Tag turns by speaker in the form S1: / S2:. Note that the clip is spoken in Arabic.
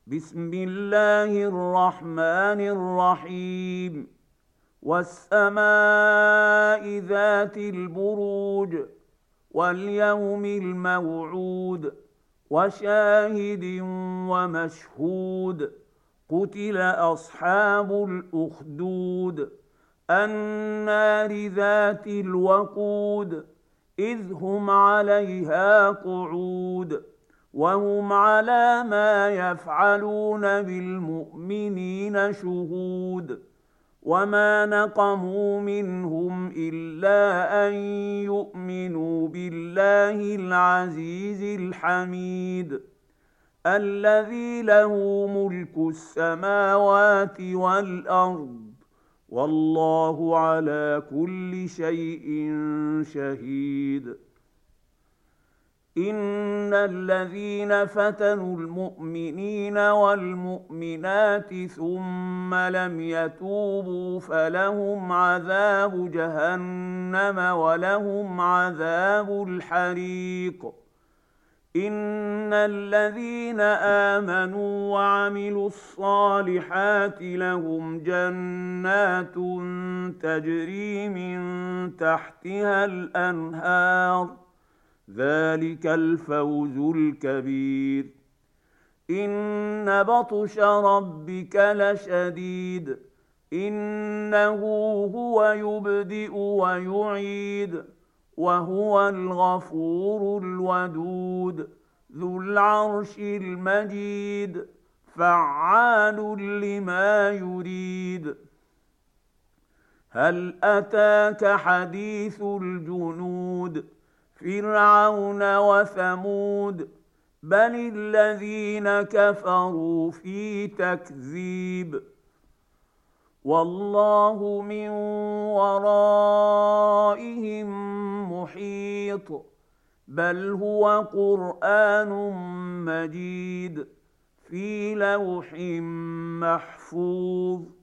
S1: بسم الله الرحمن الرحيم. والسماء ذات البروج واليوم الموعود وشاهد ومشهود. قتل أصحاب الأخدود النار ذات الوقود إذ هم عليها قعود وهم على ما يفعلون بالمؤمنين شهود. وما نقموا منهم إلا أن يؤمنوا بالله العزيز الحميد الذي له ملك السماوات والأرض والله على كل شيء شهيد. إن الذين فتنوا المؤمنين والمؤمنات ثم لم يتوبوا فلهم عذاب جهنم ولهم عذاب الحريق. إن الذين آمنوا وعملوا الصالحات لهم جنات تجري من تحتها الأنهار ذلك الفوز الكبير. إن بطش ربك لشديد إنه هو يبدئ ويعيد وهو الغفور الودود ذو العرش المجيد فعال لما يريد. هل أتاك حديث الجنود فرعون وثمود بل الذين كفروا في تكذيب. والله من ورائهم محيط بل هو قرآن مجيد في لوح محفوظ.